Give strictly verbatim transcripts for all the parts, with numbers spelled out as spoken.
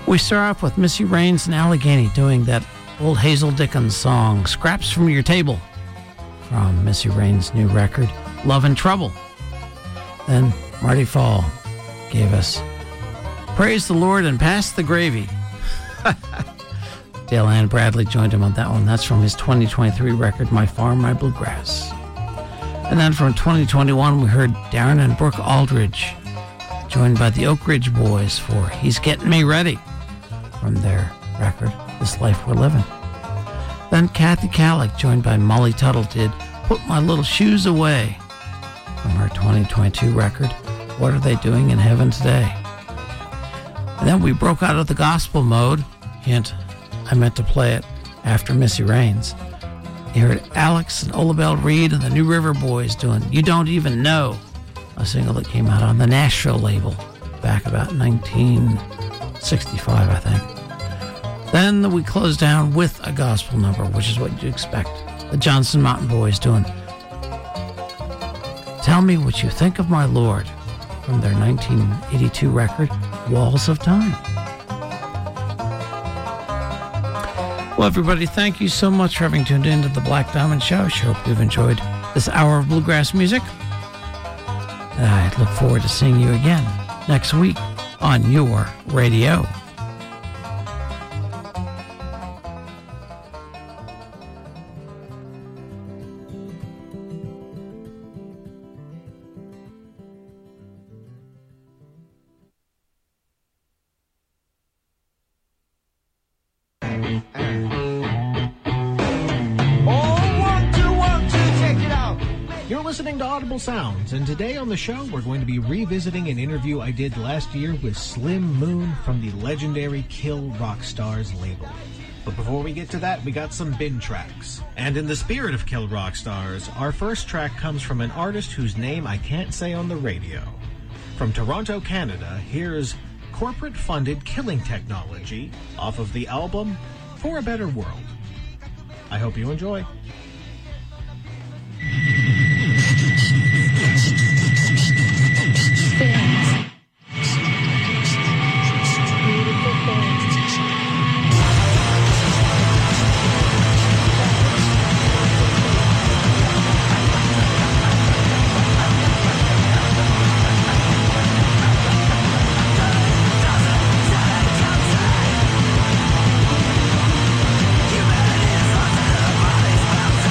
We start off with Missy Raines and Allegheny doing that old Hazel Dickens song, Scraps from Your Table, from Missy Raines' new record, Love and Trouble. Then Marty Fall gave us Praise the Lord and Pass the Gravy. Dale Ann Bradley joined him on that one. That's from his twenty twenty-three record, My Farm, My Bluegrass. And then from twenty twenty-one, we heard Darren and Brooke Aldridge, joined by the Oak Ridge Boys for He's Getting Me Ready, from their record, This Life We're Living. Then Kathy Kallick, joined by Molly Tuttle, did Put My Little Shoes Away, from her twenty twenty-two record, What Are They Doing in Heaven Today? And then we broke out of the gospel mode. Hint, I meant to play it after Missy Raines. You heard Alex and Olabelle Reed and the New River Boys doing You Don't Even Know, a single that came out on the Nashville label back about nineteen sixty-five, I think. Then we closed down with a gospel number, which is what you'd expect. The Johnson Mountain Boys doing Tell Me What You Think of My Lord, from their nineteen eighty-two record, Walls of Time. Well, everybody, thank you so much for having tuned in to the Black Diamond Show. I sure hope you've enjoyed this hour of bluegrass music. And I look forward to seeing you again next week on your radio. Sounds, and today on the show we're going to be revisiting an interview I did last year with Slim Moon from the legendary Kill Rock Stars label. But before we get to that, we got some bin tracks. And in the spirit of Kill Rock Stars, our first track comes from an artist whose name I can't say on the radio. From Toronto, Canada, here's Corporate-Funded Killing Technology off of the album For a Better World. I hope you enjoy. Humanity's lost in the body's bounce.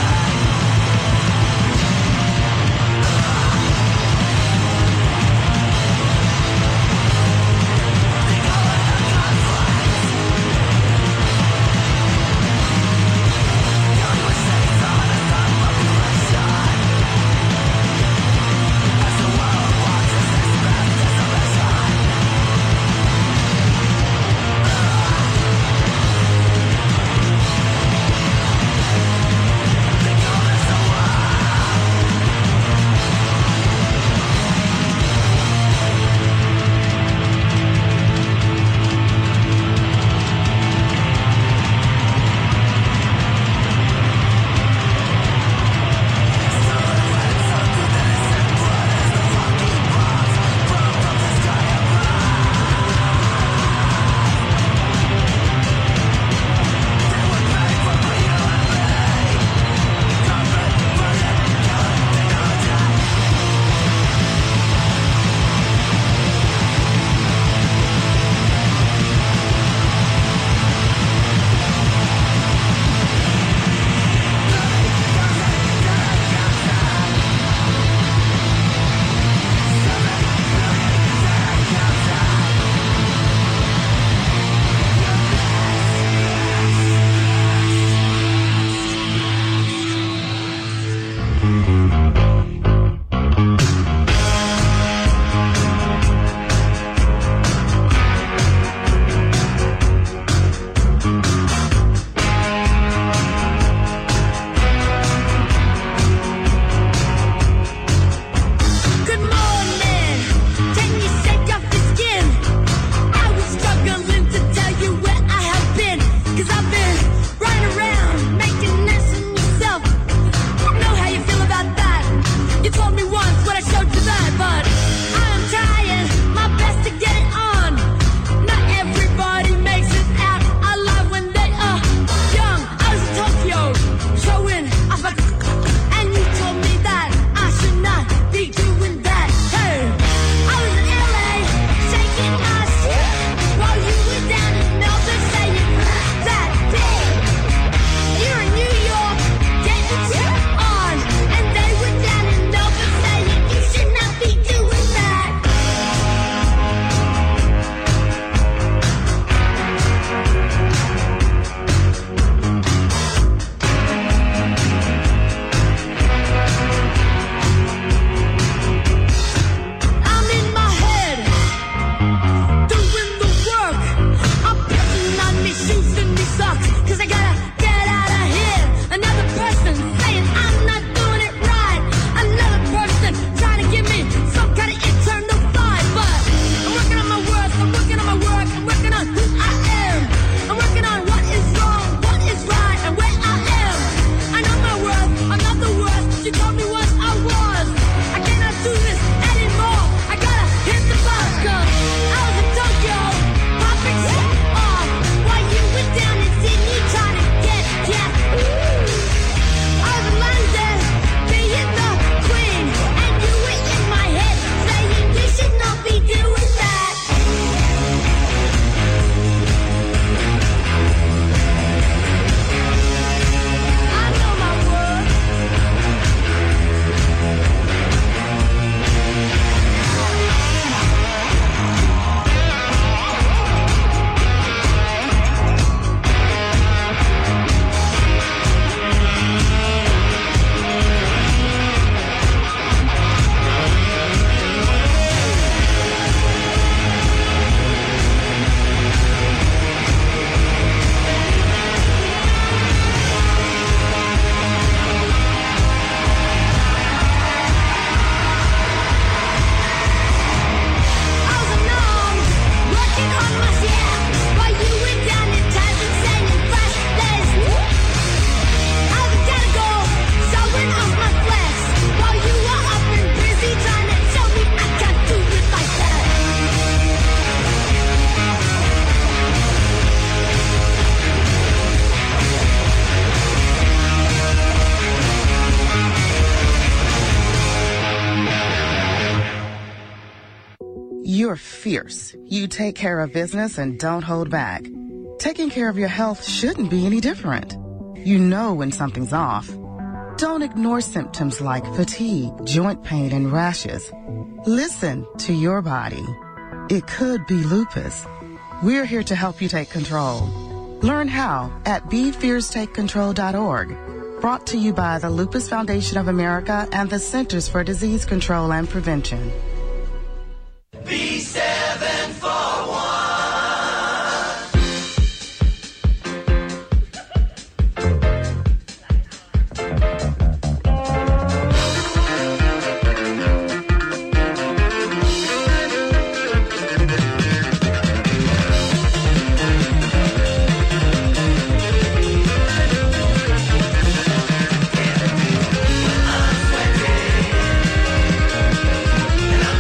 You're fierce. You take care of business and don't hold back. Taking care of your health shouldn't be any different. You know when something's off. Don't ignore symptoms like fatigue, joint pain, and rashes. Listen to your body. It could be lupus. We're here to help you take control. Learn how at be fierce take control dot org. Brought to you by the Lupus Foundation of America and the Centers for Disease Control and Prevention. B seven four one. And I'm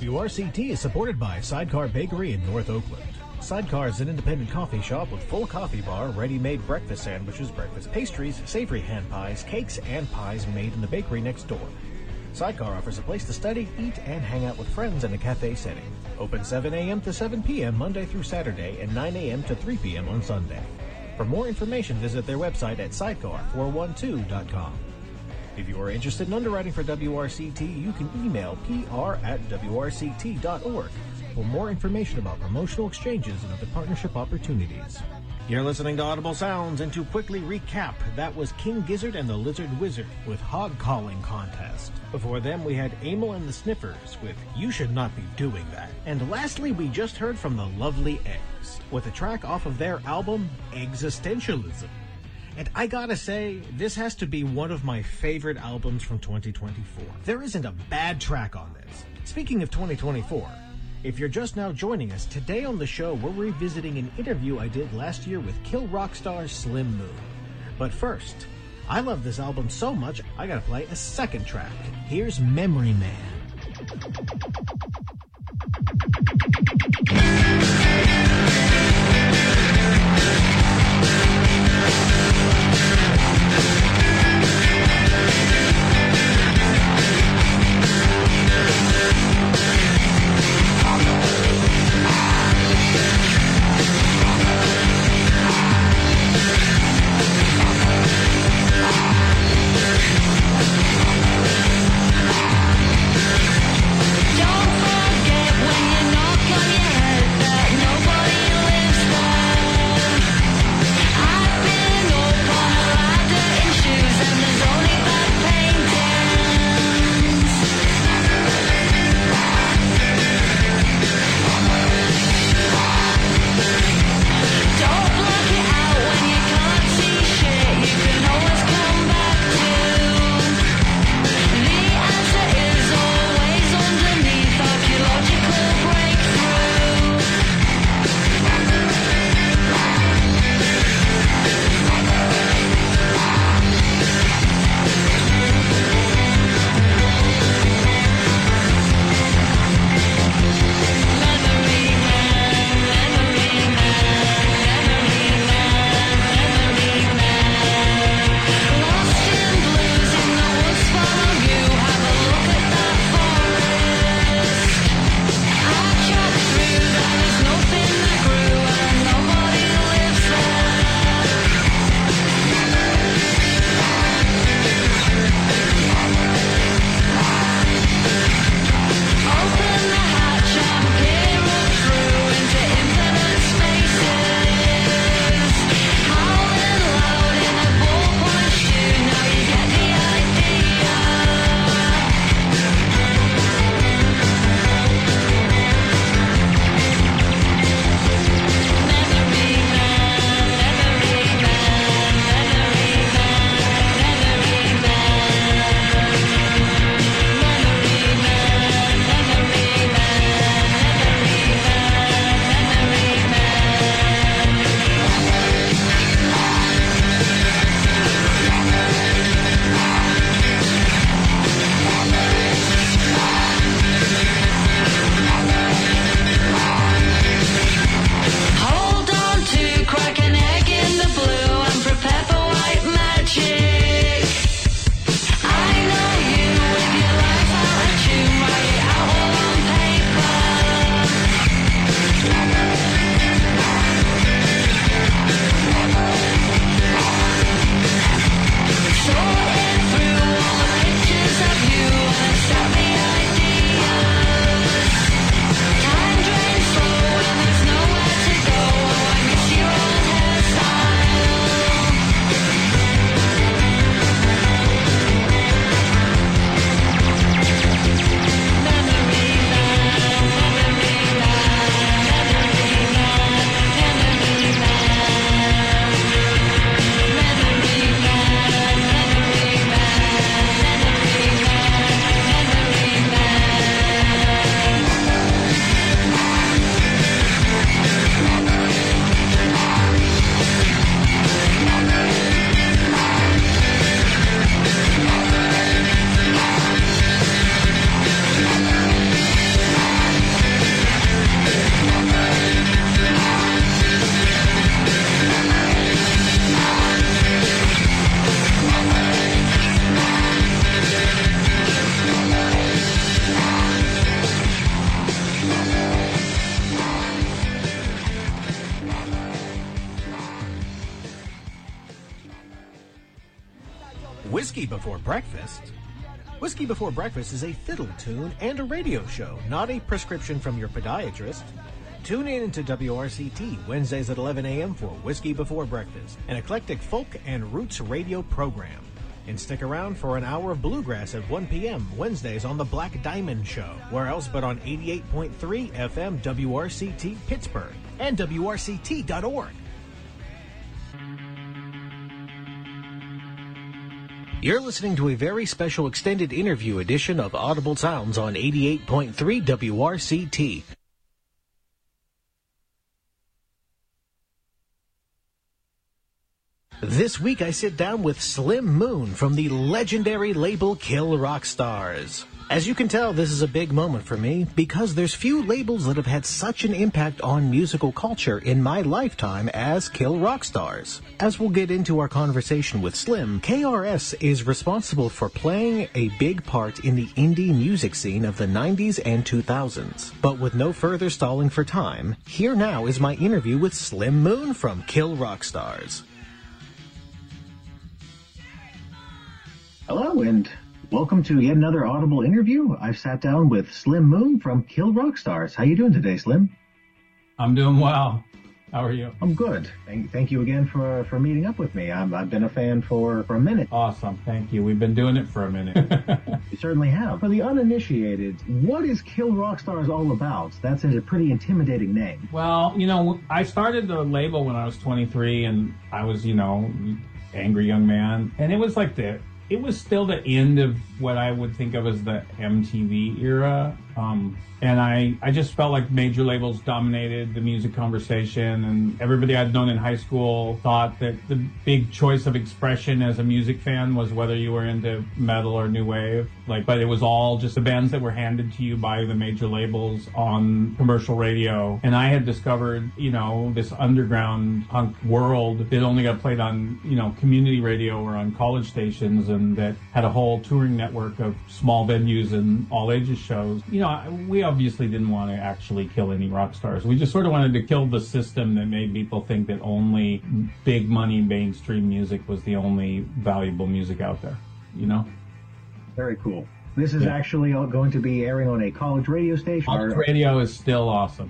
W R C T is supported by Sidecar Bakery in North Oakland. Sidecar is an independent coffee shop with full coffee bar, ready-made breakfast sandwiches, breakfast pastries, savory hand pies, cakes, and pies made in the bakery next door. Sidecar offers a place to study, eat, and hang out with friends in a cafe setting. Open seven a.m. to seven p.m. Monday through Saturday and nine a.m. to three p.m. on Sunday. For more information, visit their website at sidecar four one two dot com. If you are interested in underwriting for W R C T, you can email p r at w r c t dot org for more information about promotional exchanges and other partnership opportunities. You're listening to Audible Sounds, and to quickly recap, that was King Gizzard and the Lizard Wizard with Hog Calling Contest. Before them, we had Amyl and the Sniffers with You Should Not Be Doing That. And lastly, we just heard from the Lovely Eggs with a track off of their album, Existentialism. And I gotta say, this has to be one of my favorite albums from twenty twenty-four. There isn't a bad track on this. Speaking of twenty twenty-four, if you're just now joining us, today on the show we're revisiting an interview I did last year with Kill Rock star Slim Moon. But first, I love this album so much, I gotta play a second track. Here's Memory Man. We'll be right back. Whiskey Before Breakfast? Whiskey Before Breakfast is a fiddle tune and a radio show, not a prescription from your podiatrist. Tune in to W R C T Wednesdays at eleven a.m. for Whiskey Before Breakfast, an eclectic folk and roots radio program. And stick around for an hour of bluegrass at one p.m. Wednesdays on The Black Diamond Show. Where else but on eighty-eight point three F M W R C T Pittsburgh and W R C T dot org. You're listening to a very special extended interview edition of Audible Sounds on eighty-eight point three W R C T. This week I sit down with Slim Moon from the legendary label Kill Rock Stars. As you can tell, this is a big moment for me because there's few labels that have had such an impact on musical culture in my lifetime as Kill Rock Stars. As we'll get into our conversation with Slim, K R S is responsible for playing a big part in the indie music scene of the nineties and two thousands. But with no further stalling for time, here now is my interview with Slim Moon from Kill Rock Stars. Hello, and welcome to yet another Audible interview. I've sat down with Slim Moon from Kill Rock Stars. How you doing today, Slim? I'm doing well. How are you? I'm good. Thank, thank you again for, for meeting up with me. I'm, I've been a fan for, for a minute. Awesome. Thank you. We've been doing it for a minute. You certainly have. For the uninitiated, what is Kill Rock Stars all about? That's a pretty intimidating name. Well, you know, I started the label when I was twenty-three, and I was, you know, angry young man. And it was like the... It was still the end of what I would think of as the M T V era. Um, and I, I just felt like major labels dominated the music conversation, and everybody I'd known in high school thought that the big choice of expression as a music fan was whether you were into metal or new wave. Like, but it was all just the bands that were handed to you by the major labels on commercial radio. And I had discovered, you know, this underground punk world that only got played on, you know, community radio or on college stations, and that had a whole touring network of small venues and all ages shows. You know, we obviously didn't want to actually kill any rock stars. We just sort of wanted to kill the system that made people think that only big money mainstream music was the only valuable music out there, you know? Very cool. This is Yeah. actually going to be airing on a college radio station. College radio is still awesome.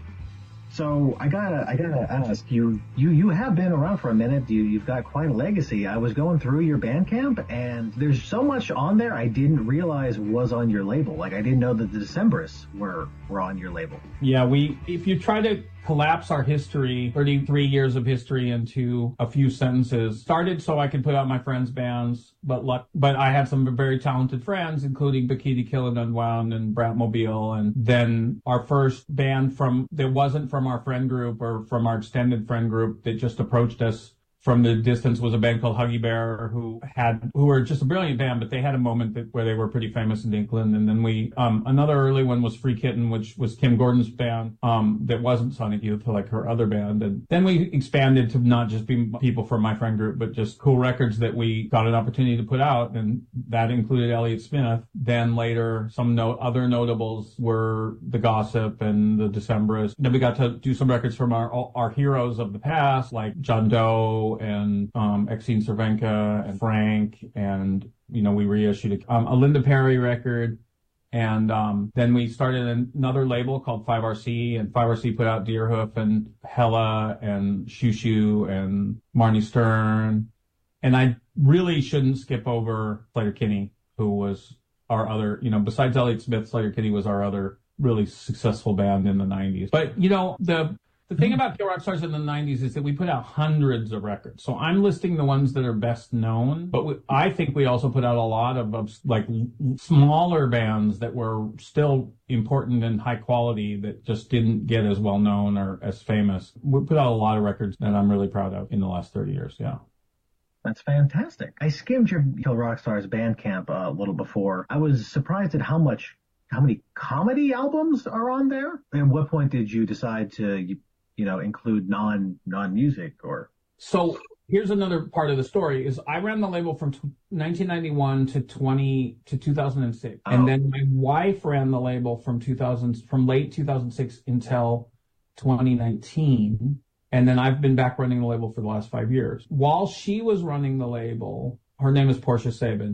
So I gotta, I gotta ask you, you, you have been around for a minute. You, you've got quite a legacy. I was going through your Bandcamp, and there's so much on there I didn't realize was on your label. Like, I didn't know that the Decemberists were, were on your label. Yeah, we, if you try to collapse our history, thirty-three years of history, into a few sentences, started so I could put out my friends' bands, but luck, but I had some very talented friends, including Bikini Kill and Unwound and Bratmobile. And then our first band from, that wasn't from our friend group or from our extended friend group that just approached us from the distance was a band called Huggy Bear, who had, who were just a brilliant band, but they had a moment that, where they were pretty famous in England. And then we, um, another early one was Free Kitten, which was Kim Gordon's band, um, that wasn't Sonic Youth, like her other band. And then we expanded to not just be people from my friend group, but just cool records that we got an opportunity to put out. And that included Elliott Smith. Then later, some no, other notables were The Gossip and the Decemberists. Then we got to do some records from our, our heroes of the past, like John Doe and um, Exene Cervenka and Frank, and, you know, we reissued a, um, a Linda Perry record. And um, then we started another label called five R C, and five R C put out Deerhoof and Hella and Shoo Shoo and Marnie Stern. And I really shouldn't skip over Sleater-Kinney, who was our other, you know, besides Elliott Smith, Sleater-Kinney was our other really successful band in the nineties. But, you know, the The thing about Kill Rock Stars in the nineties is that we put out hundreds of records. So I'm listing the ones that are best known, but we, I think we also put out a lot of, of like smaller bands that were still important and high quality that just didn't get as well known or as famous. We put out a lot of records that I'm really proud of in the last thirty years. Yeah. That's fantastic. I skimmed your Kill Rock Stars Bandcamp uh, a little before. I was surprised at how much, how many comedy albums are on there. At what point did you decide to, you, you know, include non, non-music or? So here's another part of the story is I ran the label from nineteen ninety-one to twenty to two thousand six. Oh. And then my wife ran the label from two thousand, from late two thousand six until twenty nineteen. And then I've been back running the label for the last five years. While she was running the label, her name is Portia Sabin.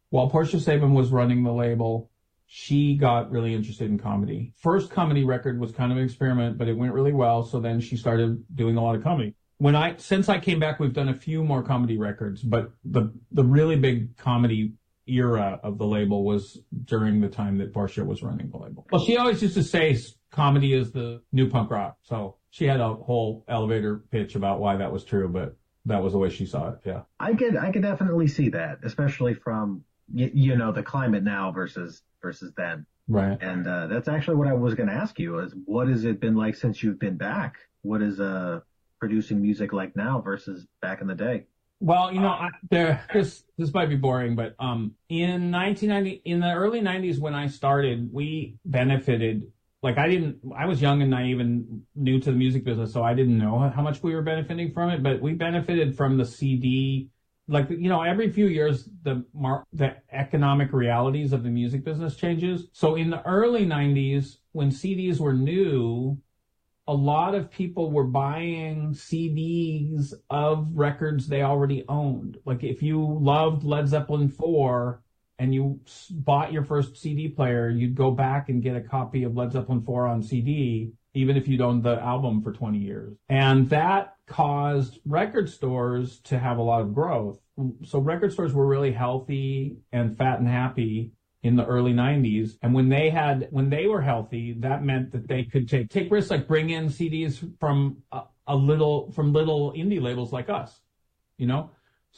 while Portia Sabin was running the label, she got really interested in comedy. First comedy record was kind of an experiment, but it went really well. So then she started doing a lot of comedy. When I, since I came back, we've done a few more comedy records, but the, the really big comedy era of the label was during the time that Portia was running the label. Well, she always used to say comedy is the new punk rock. So she had a whole elevator pitch about why that was true, but that was the way she saw it. Yeah. I could, I could definitely see that, especially from, you, you know, the climate now versus, versus then. Right. And, uh, that's actually what I was going to ask you is what has it been like since you've been back? What is, uh, producing music like now versus back in the day? Well, you know, I, there, this, this might be boring, but, um, in nineteen ninety, in the early nineties when I started, we benefited, like I didn't, I was young and naive and new to the music business, so I didn't know how much we were benefiting from it, but we benefited from the C D. Like, you know, every few years, the mar- the economic realities of the music business changes. So in the early nineties, when C Ds were new, a lot of people were buying C Ds of records they already owned. Like if you loved Led Zeppelin four and you bought your first C D player, you'd go back and get a copy of Led Zeppelin four on C D, even if you'd owned the album for twenty years. And that caused record stores to have a lot of growth. So record stores were really healthy and fat and happy in the early nineties. And when they had, when they were healthy, that meant that they could take, take risks, like bring in C Ds from a, a little, from little indie labels like us, you know?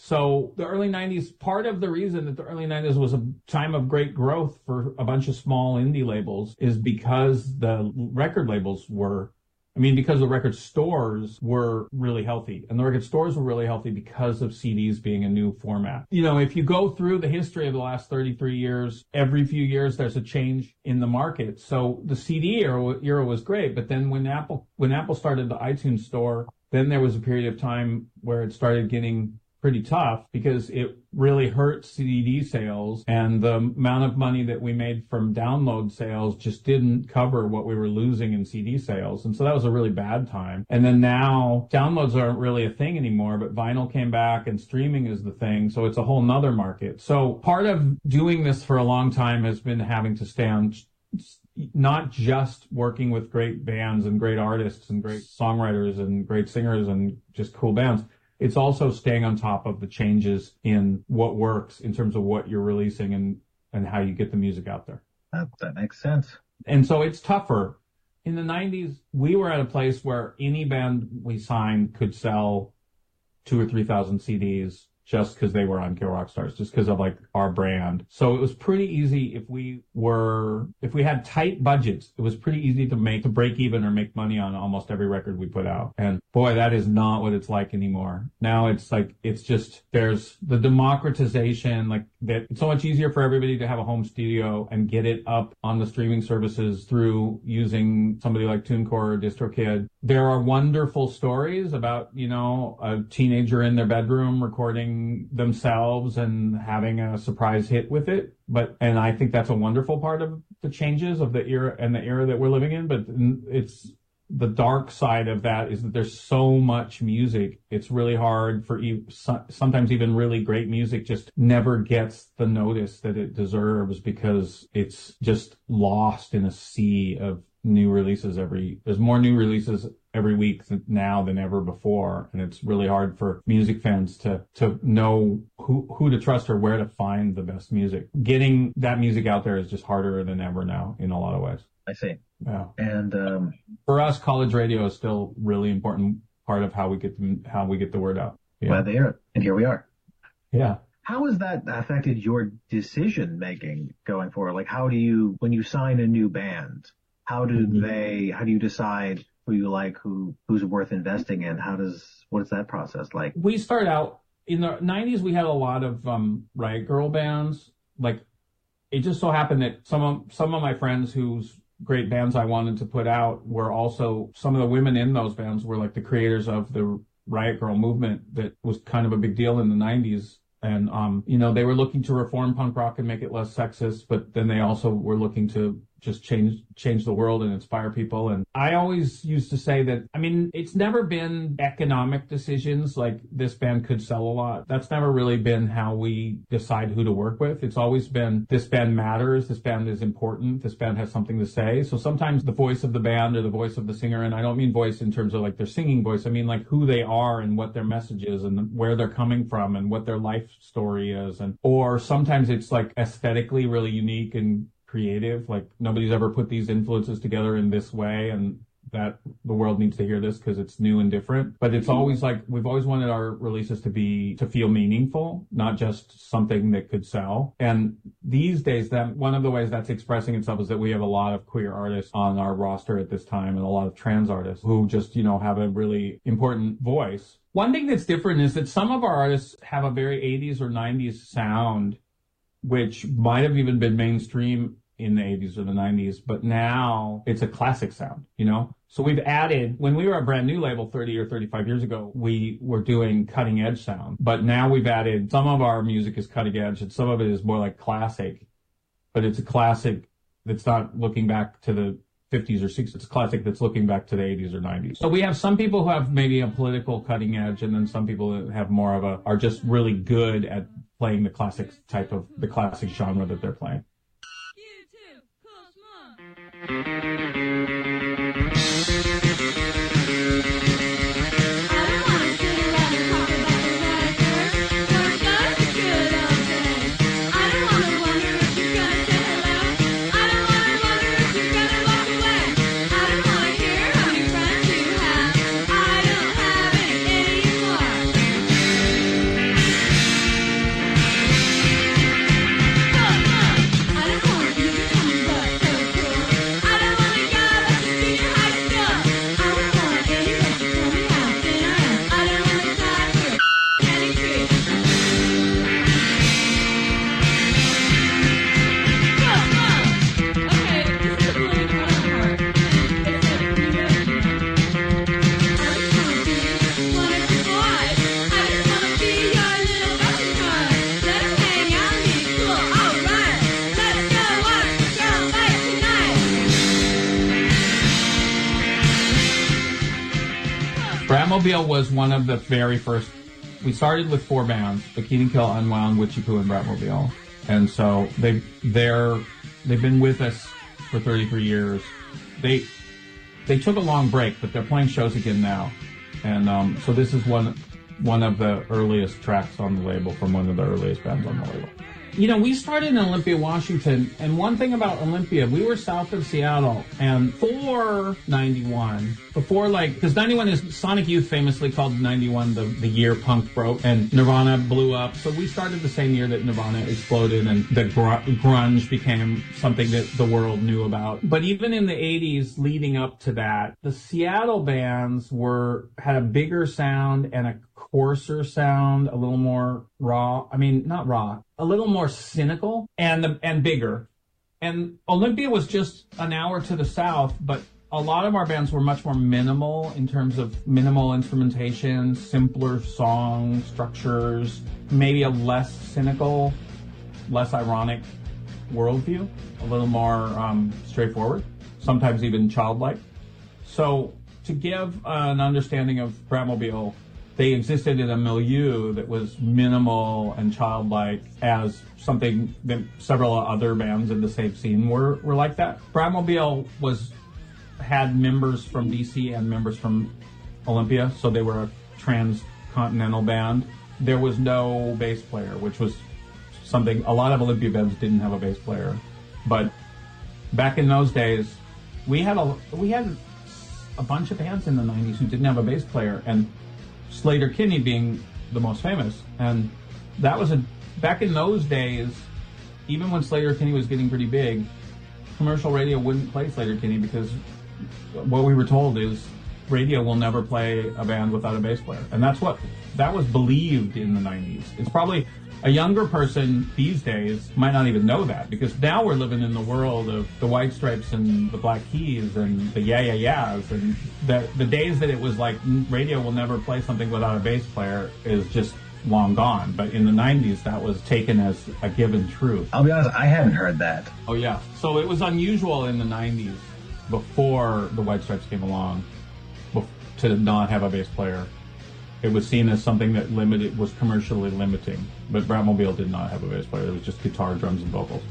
So the early nineties, part of the reason that the early nineties was a time of great growth for a bunch of small indie labels is because the record labels were, I mean, because the record stores were really healthy, and the record stores were really healthy because of C Ds being a new format. You know, if you go through the history of the last thirty-three years, every few years there's a change in the market. So the C D era, era was great, but then when Apple, when Apple started the iTunes store, then there was a period of time where it started getting pretty tough because it really hurt C D sales, and the amount of money that we made from download sales just didn't cover what we were losing in C D sales. And so that was a really bad time. And then now downloads aren't really a thing anymore, but vinyl came back and streaming is the thing. So it's a whole nother market. So part of doing this for a long time has been having to stay on not just working with great bands and great artists and great songwriters and great singers and just cool bands. It's also staying on top of the changes in what works in terms of what you're releasing and, and how you get the music out there. That, that makes sense. And so it's tougher. In the nineties, we were at a place where any band we signed could sell two or three thousand C Ds just because they were on Kill Rock Stars, just because of like our brand. So it was pretty easy if we were, if we had tight budgets, it was pretty easy to make, to break even or make money on almost every record we put out. And boy, that is not what it's like anymore. Now it's like, it's just, there's the democratization, like that it's so much easier for everybody to have a home studio and get it up on the streaming services through using somebody like TuneCore or DistroKid. There are wonderful stories about, you know, a teenager in their bedroom recording themselves and having a surprise hit with it. But, and I think that's a wonderful part of the changes of the era and the era that we're living in. But it's the dark side of that is that there's so much music. It's really hard for e- sometimes even really great music just never gets the notice that it deserves because it's just lost in a sea of new releases every, there's more new releases every week now than ever before. And it's really hard for music fans to, to know who, who to trust or where to find the best music. Getting that music out there is just harder than ever now in a lot of ways. I see. Yeah. And, um, for us, college radio is still really important part of how we get the, how we get the word out. Yeah. Glad to hear it. And here we are. Yeah. How has that affected your decision making going forward? Like, how do you, when you sign a new band, how do mm-hmm. they, how do you decide who you like, who, who's worth investing in? How does, what is that process like? We start out in the nineties, we had a lot of, um, Riot Girl bands. Like, it just so happened that some of, some of my friends whose great bands I wanted to put out were also, some of the women in those bands were like the creators of the Riot Girl movement that was kind of a big deal in the nineties. And, um, you know, they were looking to reform punk rock and make it less sexist, but then they also were looking to just change change the world and inspire people. And I always used to say that, I mean, it's never been economic decisions like this band could sell a lot. That's never really been how we decide who to work with. It's always been, this band matters, this band is important, this band has something to say. So sometimes the voice of the band or the voice of the singer, and I don't mean voice in terms of like their singing voice, I mean like who they are and what their message is and where they're coming from and what their life story is. And or sometimes it's like aesthetically really unique and creative, like nobody's ever put these influences together in this way, and that the world needs to hear this because it's new and different. But it's always like, we've always wanted our releases to be, to feel meaningful, not just something that could sell. And these days, that one of the ways that's expressing itself is that we have a lot of queer artists on our roster at this time and a lot of trans artists who just, you know, have a really important voice. One thing that's different is that some of our artists have a very eighties or nineties sound, which might have even been mainstream in the eighties or the nineties, but now it's a classic sound, you know? So we've added, when we were a brand new label thirty or thirty-five years ago, we were doing cutting edge sound, but now we've added, some of our music is cutting edge and some of it is more like classic, but it's a classic that's not looking back to the fifties or sixties. It's a classic that's looking back to the eighties or nineties. So we have some people who have maybe a political cutting edge, and then some people that have more of a, are just really good at playing the classic type of, the classic genre that they're playing. Bratmobile was one of the very first. We started with four bands: Bikini Kill, Unwound, Witchy Poo, and Bratmobile. And so they they're they've been with us for thirty-three years. They they took a long break, but they're playing shows again now. And um, so this is one one of the earliest tracks on the label from one of the earliest bands on the label. You know, we started in Olympia, Washington, and one thing about Olympia, we were south of Seattle, and for ninety-one, before like, because ninety-one is, Sonic Youth famously called ninety-one the, the year punk broke, and Nirvana blew up, so we started the same year that Nirvana exploded, and the gr- grunge became something that the world knew about. But even in the eighties leading up to that, the Seattle bands were, had a bigger sound and a coarser sound, a little more raw. I mean, not raw, a little more cynical and the, and bigger. And Olympia was just an hour to the south, but a lot of our bands were much more minimal in terms of minimal instrumentation, simpler song structures, maybe a less cynical, less ironic worldview, a little more um, straightforward, sometimes even childlike. So to give an understanding of Bratmobile, they existed in a milieu that was minimal and childlike, as something that several other bands in the same scene were, were like that. Bratmobile was had members from D C and members from Olympia, so they were a transcontinental band. There was no bass player, which was something, a lot of Olympia bands didn't have a bass player. But back in those days, we had a we had a bunch of bands in the nineties who didn't have a bass player, and Sleater-Kinney being the most famous. And that was a, back in those days, even when Sleater-Kinney was getting pretty big, commercial radio wouldn't play Sleater-Kinney because what we were told is radio will never play a band without a bass player. And that's what, that was believed in the nineties. It's probably, a younger person these days might not even know that, because now we're living in the world of the White Stripes and the Black Keys and the Yeah Yeah Yeahs, and the the days that it was like radio will never play something without a bass player is just long gone. But in the nineties, that was taken as a given truth. I'll be honest, I hadn't heard that. Oh, yeah. So it was unusual in the nineties, before the White Stripes came along, to not have a bass player. It was seen as something that limited, was commercially limiting. But Bratmobile did not have a bass player. It was just guitar, drums, and vocals.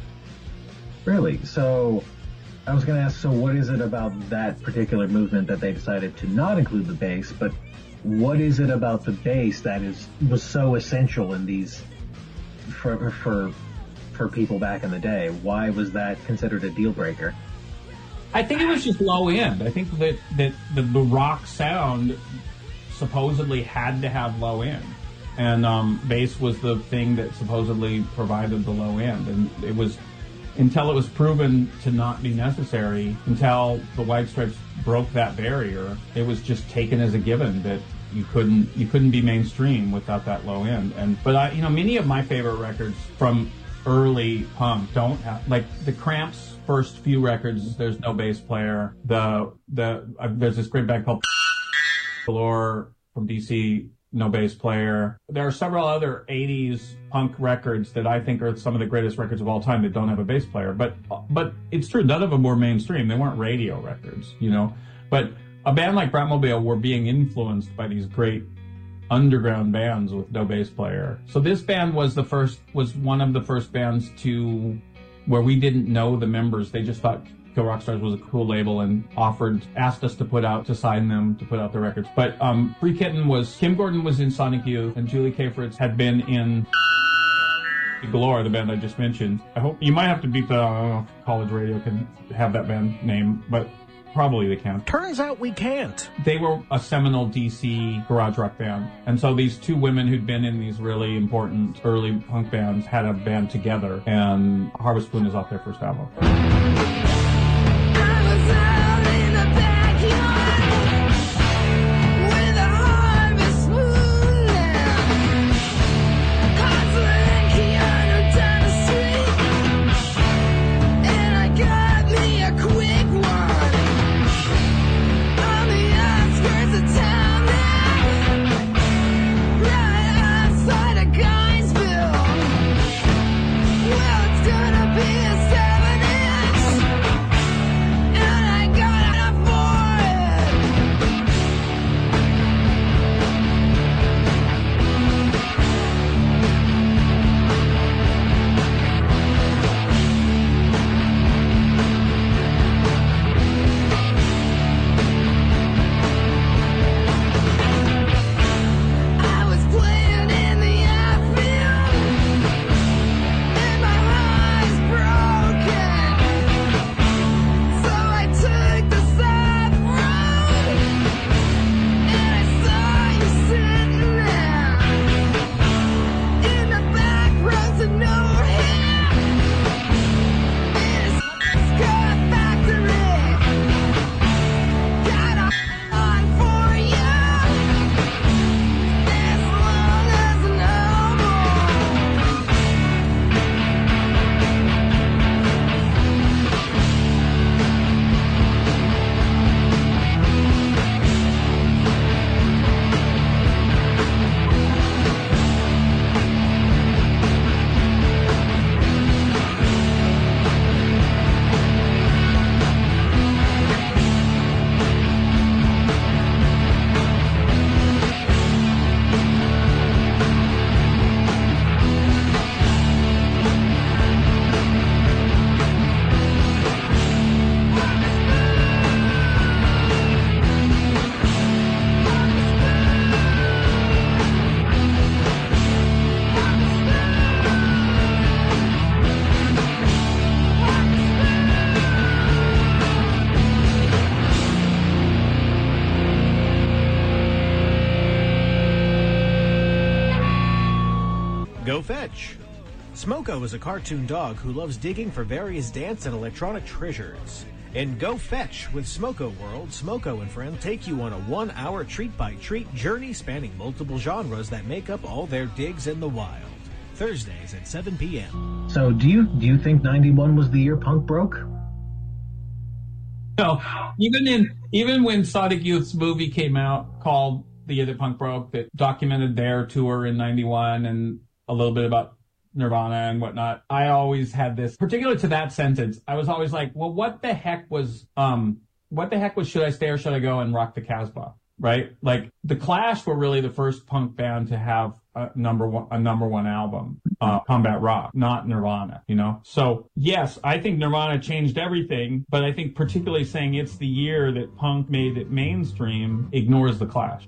Really? So I was going to ask, so what is it about that particular movement that they decided to not include the bass, but what is it about the bass that is was so essential in these for for for people back in the day? Why was that considered a deal breaker? I think it was just low end. I think that, that the, the rock sound supposedly had to have low end. And um, bass was the thing that supposedly provided the low end. And it was, until it was proven to not be necessary, until the White Stripes broke that barrier, it was just taken as a given that you couldn't you couldn't be mainstream without that low end. And but I, you know, many of my favorite records from early punk don't have, like the Cramps' first few records, there's no bass player. The the uh, there's this great band called Galore from D C, no bass player. There are several other eighties punk records that I think are some of the greatest records of all time that don't have a bass player. But but it's true, none of them were mainstream. They weren't radio records, you know. But a band like Bratmobile were being influenced by these great underground bands with no bass player. So this band was the first, was one of the first bands to, where we didn't know the members. They just thought Kill Rock Stars was a cool label and offered, asked us to put out, to sign them, to put out their records. But um, Free Kitten was, Kim Gordon was in Sonic Youth, and Julie Kafritz had been in Galore, the band I just mentioned. I hope, you might have to beat the, I don't know if college radio can have that band name, but probably they can. Turns out we can't. They were a seminal D C garage rock band. And so these two women who'd been in these really important early punk bands had a band together. And Harvest Moon is off their first album. Go Fetch. Smoko is a cartoon dog who loves digging for various dance and electronic treasures. In Go Fetch with Smoko World, Smoko and friends take you on a one-hour treat-by-treat journey spanning multiple genres that make up all their digs in the wild. Thursdays at seven p.m. So do you do you think ninety-one was the year punk broke? No, even in even when Sonic Youth's movie came out called The Year That Punk Broke, that documented their tour in ninety-one and a little bit about Nirvana and whatnot. I always had this, particular to that sentence, I was always like, well, what the heck was, um, what the heck was Should I Stay or Should I Go and Rock the Casbah, right? Like, the Clash were really the first punk band to have a number one, a number one album, uh, Combat Rock, not Nirvana, you know? So, yes, I think Nirvana changed everything, but I think particularly saying it's the year that punk made it mainstream ignores the Clash.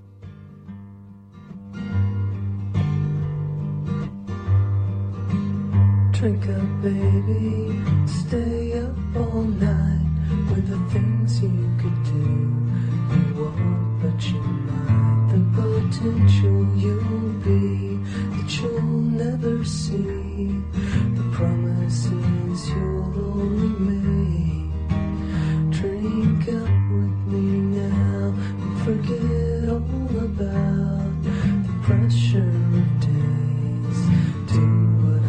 Drink up, baby, stay up all night with the things you could do. You won't, but you might. The potential you'll be that you'll never see. The promises you'll only make. Drink up with me now and forget all about the pressure of days. Do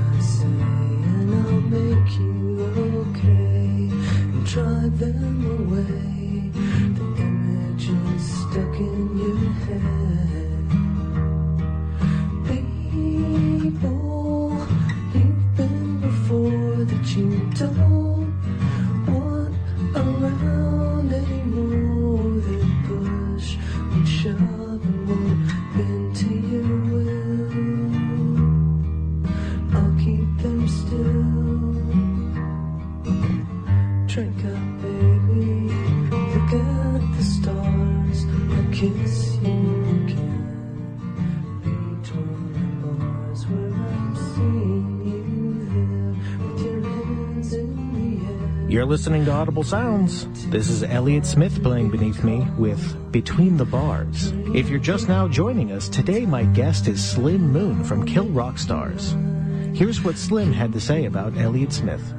make you okay and drive them away. The images stuck in your head. People you've been before that you don't want around anymore. They push and shove and won't bend to your will. I'll keep them still. Drink up, baby, look at the stars, I'll kiss you again. Between the bars where I'm seeing you there with your hands in the air. You're listening to Audible Sounds. This is Elliott Smith playing beneath me with Between the Bars. If you're just now joining us, today my guest is Slim Moon from Kill Rock Stars. Here's what Slim had to say about Elliott Smith.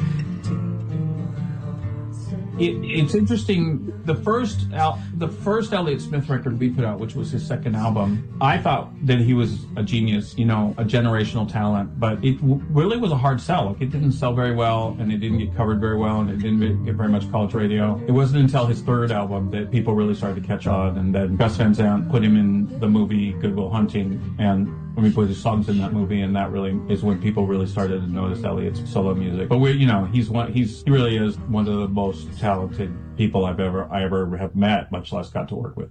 It, it's interesting. The first Al, the first Elliott Smith record we put out, which was his second album, I thought that he was a genius, you know, a generational talent. But it w- really was a hard sell. Like, it didn't sell very well, and it didn't get covered very well, and it didn't get very much college radio. It wasn't until his third album that people really started to catch on, and then Gus Van Sant put him in the movie Good Will Hunting, and when we put his songs in that movie, and that really is when people really started to notice Elliott's solo music. But we, you know, he's one. He's he really is one of the most talented people I've ever I ever have met, much less got to work with.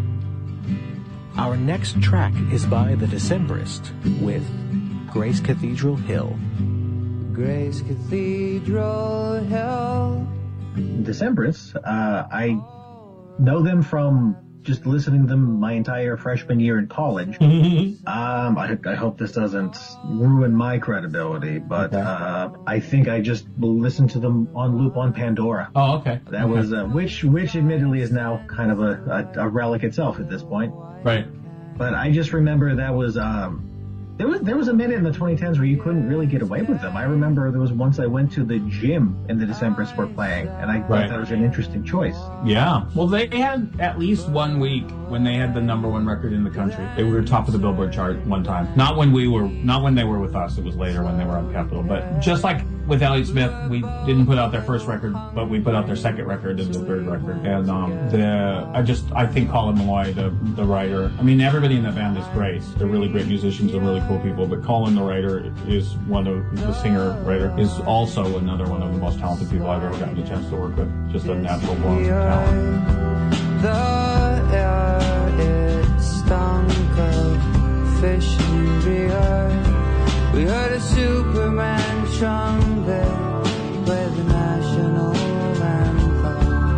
Our next track is by The Decemberist with Grace Cathedral Hill. Grace Cathedral Hill. Decemberists, uh, I know them from just listening to them my entire freshman year in college. um, I, I hope this doesn't ruin my credibility, but okay. uh, I think I just listened to them on loop on Pandora. Oh, okay. That okay. was uh, which, which admittedly is now kind of a, a, a relic itself at this point. Right. But I just remember that was um, there was there was a minute in the twenty tens where you couldn't really get away with them. I remember there was once I went to the gym and the Decemberists were playing, and I thought right. that was an interesting choice. Yeah. Well, they had at least one week when they had the number one record in the country. They were top of the Billboard chart one time. Not when we were, not when they were with us. It was later when they were on Capitol. But just like with Elliott Smith, we didn't put out their first record, but we put out their second record and the third record. And um, the I just I think Colin Malloy, the the writer. I mean, everybody in that band is great. They're really great musicians. They're really cool people. But Colin, the writer, is one of the singer writer is also another one of the most talented people I've ever gotten a chance to work with. Just a natural born talent. The air it stunk of fish and beer. We heard a Superman trumpet play the national anthem,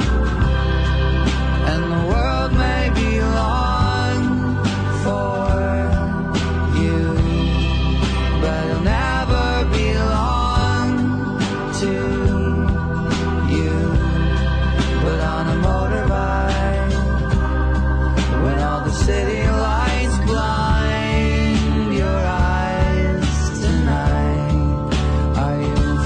and the world may be long for you, but it'll never be long to you. But on a motorbike, when all the city lights blind your eyes tonight, are you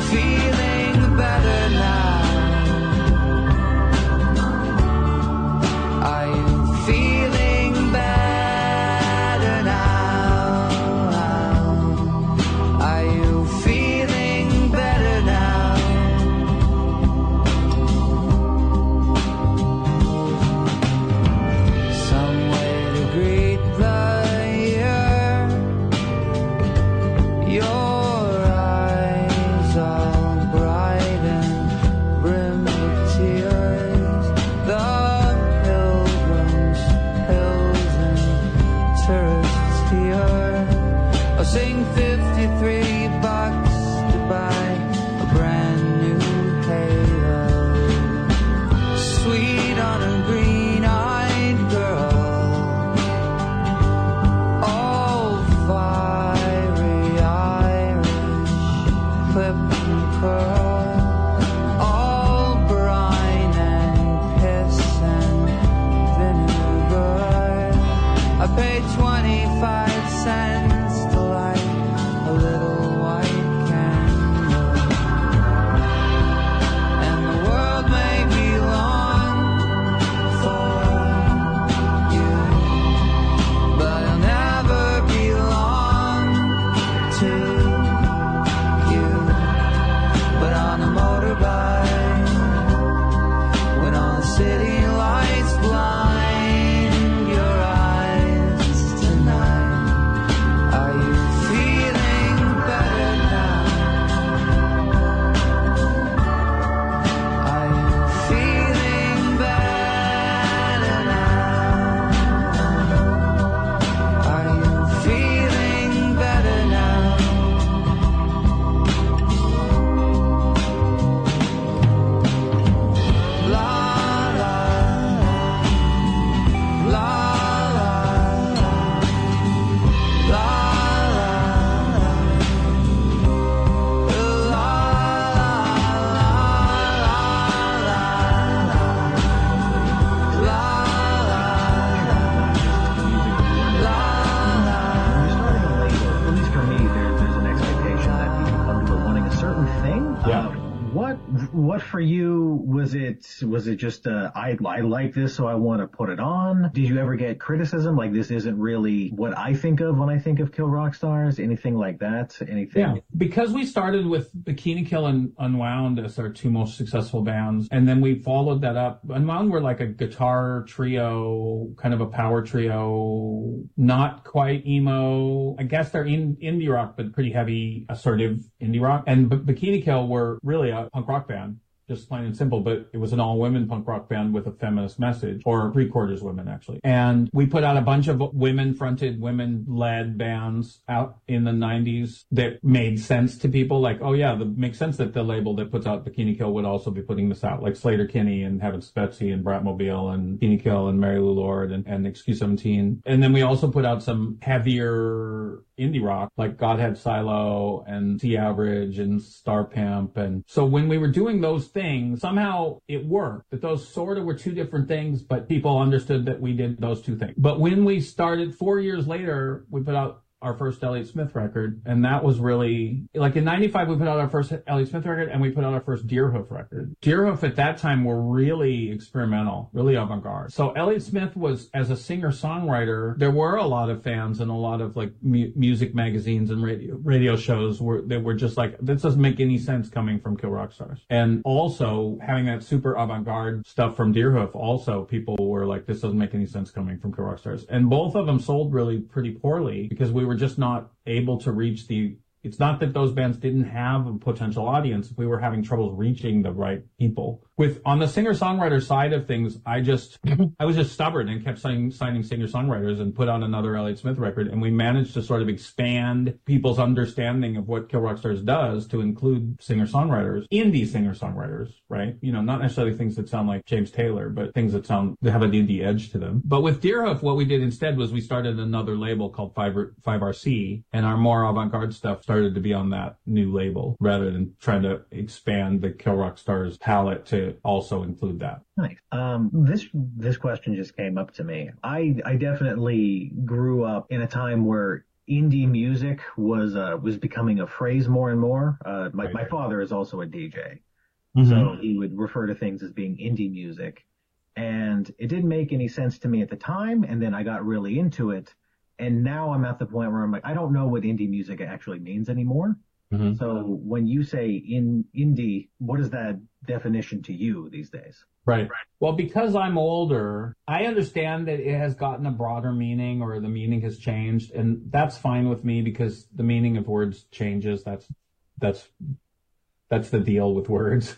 what for you was it? Was it just uh, I I like this, so I want to put it on? Did you ever get criticism like this isn't really what I think of when I think of Kill Rock Stars? Anything like that? Anything? Yeah, because we started with Bikini Kill and Unwound as our two most successful bands, and then we followed that up. Unwound were like a guitar trio, kind of a power trio, not quite emo. I guess they're in indie rock, but pretty heavy, assertive indie rock. And B- Bikini Kill were really a punk rock band. Just plain and simple, but it was an all-women punk rock band with a feminist message, or three-quarters women, actually. And we put out a bunch of women-fronted, women-led bands out in the nineties that made sense to people. Like, oh yeah, it makes sense that the label that puts out Bikini Kill would also be putting this out, like Slater Kinney and Heaven Spetsy and Bratmobile and Bikini Kill and Mary Lou Lord and, and X Q seventeen. And then we also put out some heavier indie rock, like Godhead Silo and T Average and Star Pimp. And so when we were doing those things, somehow it worked, that those sort of were two different things, but people understood that we did those two things. But when we started four years later, we put out our first Elliott Smith record, and that was really, like in ninety-five, we put out our first Elliott Smith record, and we put out our first Deerhoof record. Deerhoof at that time were really experimental, really avant-garde. So Elliott Smith was, as a singer-songwriter, there were a lot of fans and a lot of like mu- music magazines and radio radio shows were that were just like, this doesn't make any sense coming from Kill Rock Stars. And also having that super avant-garde stuff from Deerhoof, also people were like, this doesn't make any sense coming from Kill Rock Stars. And both of them sold really pretty poorly because we were just not able to reach the, it's not that those bands didn't have a potential audience. We were having troubles reaching the right people. With, on the singer-songwriter side of things, I just, I was just stubborn and kept signing, signing singer-songwriters and put on another Elliott Smith record. And we managed to sort of expand people's understanding of what Kill Rock Stars does to include singer-songwriters, indie singer-songwriters, right? You know, not necessarily things that sound like James Taylor, but things that sound, that have an indie edge to them. But with Deerhoof, what we did instead was we started another label called five R C, and our more avant-garde stuff started to be on that new label rather than trying to expand the Kill Rock Stars palette to also include that. Nice. Um, this this question just came up to me. I I definitely grew up in a time where indie music was uh, was becoming a phrase more and more. Uh, my right. my father is also a D J, mm-hmm. so he would refer to things as being indie music, and it didn't make any sense to me at the time. And then I got really into it, and now I'm at the point where I'm like, I don't know what indie music actually means anymore. Mm-hmm. So when you say in indie, what is that definition to you these days? Right. Well, because I'm older, I understand that it has gotten a broader meaning, or the meaning has changed, and that's fine with me because the meaning of words changes. That's that's that's the deal with words.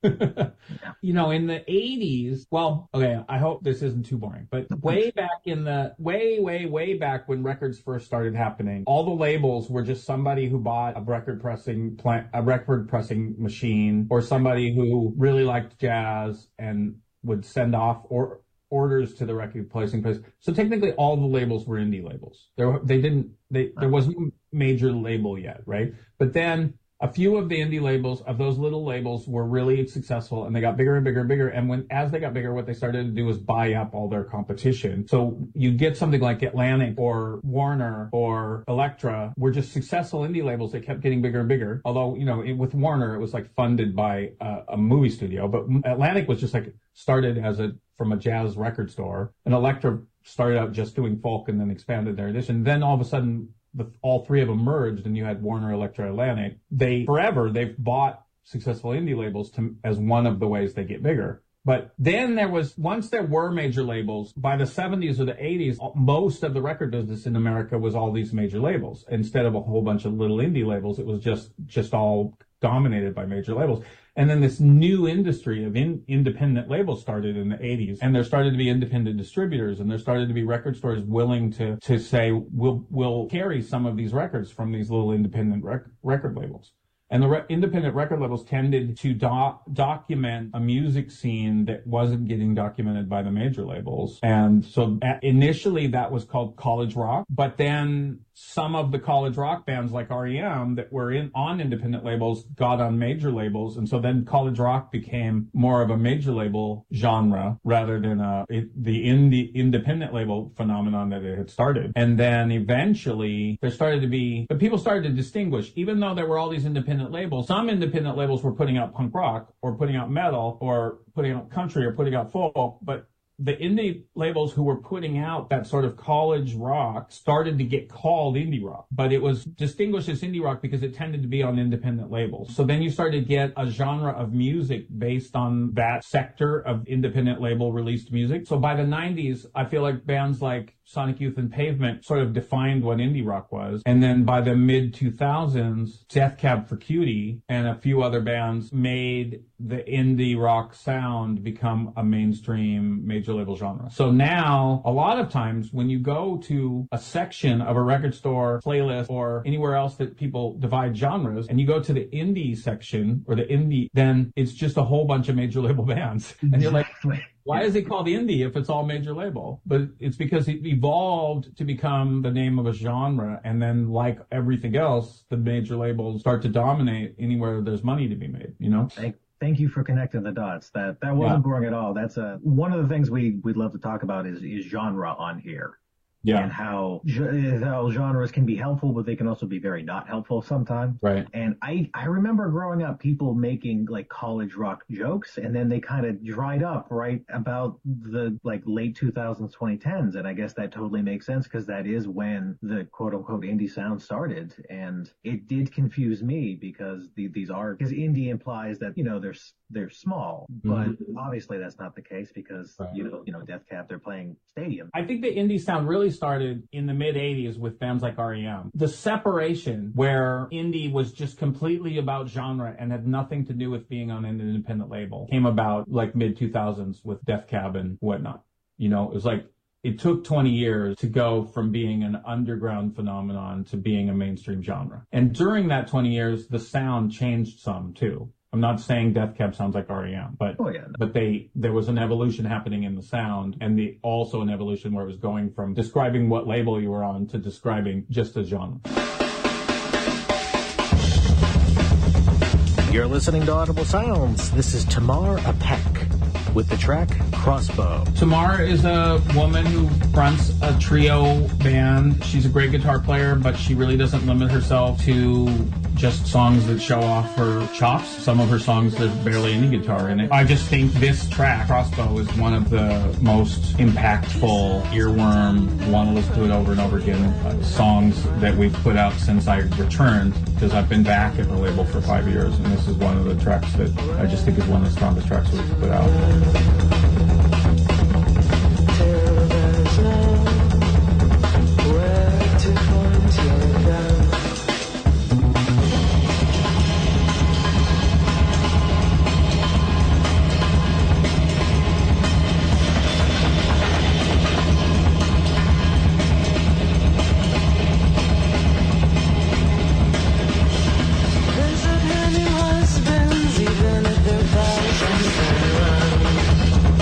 You know, in the eighties, well, okay, I hope this isn't too boring, but way back in the, way, way, way back when records first started happening, all the labels were just somebody who bought a record pressing plant, a record pressing machine, or somebody who really liked jazz and would send off or orders to the record placing place. So technically all the labels were indie labels. There, they didn't, they, there wasn't a major label yet, right? But then a few of the indie labels, of those little labels, were really successful, and they got bigger and bigger and bigger. And when, as they got bigger, what they started to do was buy up all their competition. So you get something like Atlantic or Warner or Elektra were just successful indie labels that kept getting bigger and bigger. Although, you know, it, with Warner, it was like funded by uh, a movie studio, but Atlantic was just like started as a, from a jazz record store, and Elektra started out just doing folk and then expanded their edition. Then all of a sudden, the, all three of them merged, and you had Warner, Elektra, Atlantic. They forever they've bought successful indie labels to, as one of the ways they get bigger. But then there was, once there were major labels, by the seventies or the eighties, most of the record business in America was all these major labels. Instead of a whole bunch of little indie labels, it was just just all dominated by major labels. And then this new industry of in, independent labels started in the eighties, and there started to be independent distributors, and there started to be record stores willing to to say, we'll we'll carry some of these records from these little independent rec- record labels. And the re- independent record labels tended to do- document a music scene that wasn't getting documented by the major labels. And so uh, initially that was called college rock, but then some of the college rock bands like R E M that were in on independent labels got on major labels. And so then college rock became more of a major label genre rather than a, it, the indie independent label phenomenon that it had started. And then eventually there started to be, but people started to distinguish, even though there were all these independent labels, some independent labels were putting out punk rock or putting out metal or putting out country or putting out folk, but the indie labels who were putting out that sort of college rock started to get called indie rock, but it was distinguished as indie rock because it tended to be on independent labels. So then you started to get a genre of music based on that sector of independent label released music. So by the nineties, I feel like bands like Sonic Youth and Pavement sort of defined what indie rock was. And then by the mid two thousands, Death Cab for Cutie and a few other bands made the indie rock sound become a mainstream major label genre. So now, a lot of times when you go to a section of a record store playlist or anywhere else that people divide genres, and you go to the indie section or the indie, then it's just a whole bunch of major label bands. And you're like, why is it called indie if it's all major label? But it's because it evolved to become the name of a genre. And then like everything else, the major labels start to dominate anywhere there's money to be made, you know? Thank, thank you for connecting the dots. That that wasn't Yeah. boring at all. That's a, one of the things we, we'd love to talk about is, is genre on here. Yeah. And how, ge- how genres can be helpful, but they can also be very not helpful sometimes. Right. And I, I remember growing up, people making like college rock jokes, and then they kind of dried up right about the like late two thousands, twenty tens. And I guess that totally makes sense because that is when the quote unquote indie sound started. And it did confuse me because the, these are, because indie implies that, you know, they're, s- they're small, but Mhm. obviously that's not the case because, Right. you know, you know, Death Cab, they're playing stadium. I think the indie sound really started in the mid eighties with bands like R E M. The separation where indie was just completely about genre and had nothing to do with being on an independent label came about like mid two thousands with Death Cab and whatnot. You know, it was like, it took twenty years to go from being an underground phenomenon to being a mainstream genre. And during that twenty years, the sound changed some too. I'm not saying Death Cab sounds like R E M, but Oh, yeah. but they there was an evolution happening in the sound, and the also an evolution where it was going from describing what label you were on to describing just a genre. You're listening to Audible Sounds. This is Tamar Apek with the track Crossbow. Tamar is a woman who fronts a trio band. She's a great guitar player, but she really doesn't limit herself to just songs that show off her chops. Some of her songs, there's barely any guitar in it. I just think this track, Crossbow, is one of the most impactful, earworm, want to listen to it over and over again, uh, songs that we've put out since I returned, because I've been back at the label for five years, and this is one of the tracks that I just think is one of the strongest tracks we've put out. Till there's nowhere to point your gun. There's a penny husbands, even if they're thousands and run.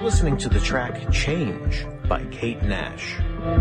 listening to the track Change by Kate Nash.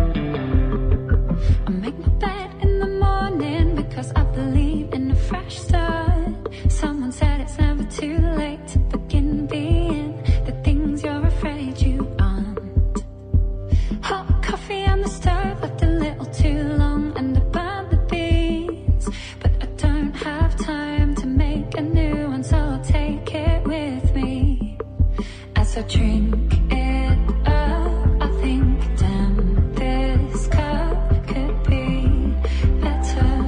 I make my bed in the morning because I believe in a fresh start. Someone said it's never too late to begin being the things you're afraid you aren't. Hot coffee on the stove left a little too long and I burned the beans, but I don't have time to make a new one, so I'll take it with me as I drink it up. I think, damn, this cup could be better.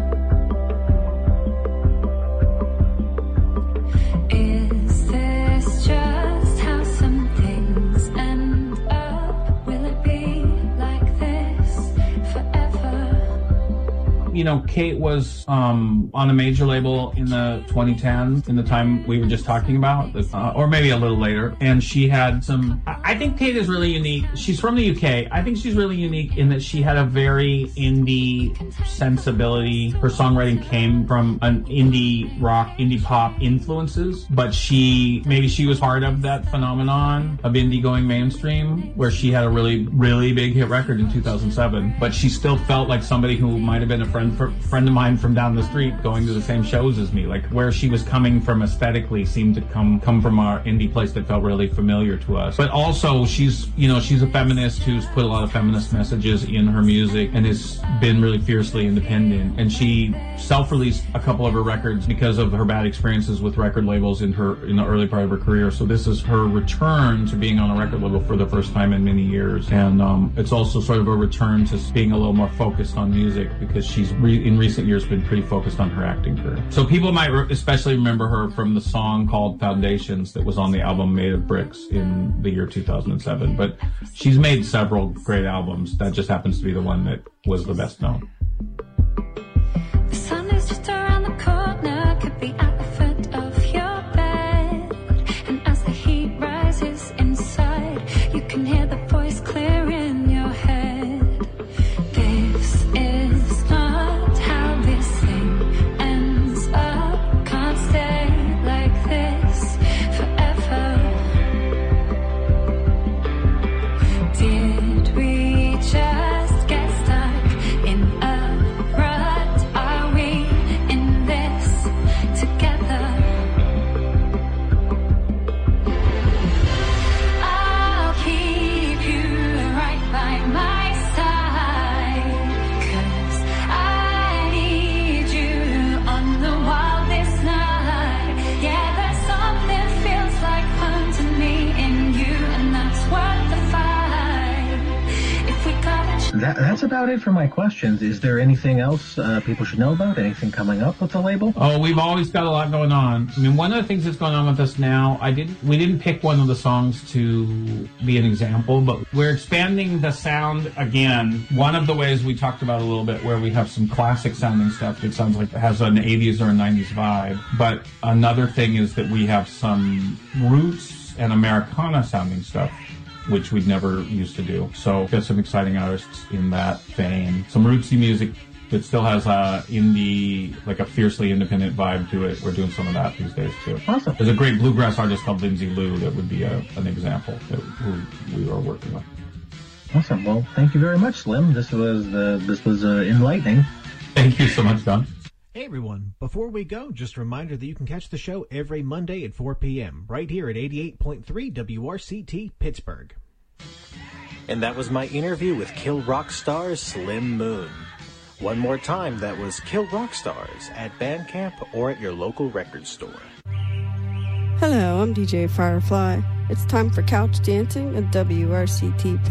Is this just how some things end up? Will it be like this forever? You know, Kate was um, on a major label in the twenty tens, in the time we were just talking about, uh, or maybe a little later. And she had some, I think Kate is really unique. She's from the U K. I think she's really unique in that she had a very indie sensibility. Her songwriting came from an indie rock, indie pop influences, but she, maybe she was part of that phenomenon of indie going mainstream, where she had a really, really big hit record in two thousand seven, but she still felt like somebody who might have been a friend for, friend of mine from down the street going to the same shows as me. Like where she was coming from aesthetically seemed to come come from our indie place that felt really familiar to us. But also she's, you know, she's a feminist who's put a lot of feminist messages in her music and has been really fiercely independent. And she self-released a couple of her records because of her bad experiences with record labels in her in the early part of her career. So this is her return to being on a record label for the first time in many years. And um, it's also sort of a return to being a little more focused on music, because she's re- in recent years been pretty focused on her acting career. So people might re- especially remember her from the song called Foundations that was on the album Made of Bricks in the year two thousand seven. But she's made several great albums. That just happens to be the one that was the best known. The sun is just around the corner, could be at the foot of your bed. And as the heat rises inside, you can hear the voice clear in your head. This is not how this thing ends up. Can't stay like this forever. Did we just get stuck in a rut? Are we in this together? I'll keep you right by my side, 'cause I need you on the wildest night. Yeah, there's something feels like home to me in you, and that's worth the fight. If we gotta That, that's about it for my questions. Is there anything else uh, people should know about? Anything coming up with the label? Oh, we've always got a lot going on. I mean, one of the things that's going on with us now, I didn't, we didn't pick one of the songs to be an example, but we're expanding the sound again. One of the ways we talked about a little bit, where we have some classic sounding stuff that sounds like it has an eighties or a nineties vibe. But another thing is that we have some roots and Americana sounding stuff, which we'd never used to do. So we've got some exciting artists in that vein. Some rootsy music that still has a indie, like a fiercely independent vibe to it. We're doing some of that these days too. Awesome. There's a great bluegrass artist called Lindsay Lou that would be a, an example that who we are working with. Awesome. Well, thank you very much, Slim. This was uh, this was uh, enlightening. Thank you so much, Don. Hey everyone, before we go, just a reminder that you can catch the show every Monday at four p.m. right here at eighty-eight point three W R C T Pittsburgh. And that was my interview with Kill Rock Stars Slim Moon. One more time, that was Kill Rock Stars at Bandcamp or at your local record store. Hello, I'm D J Firefly. It's time for couch dancing at W R C T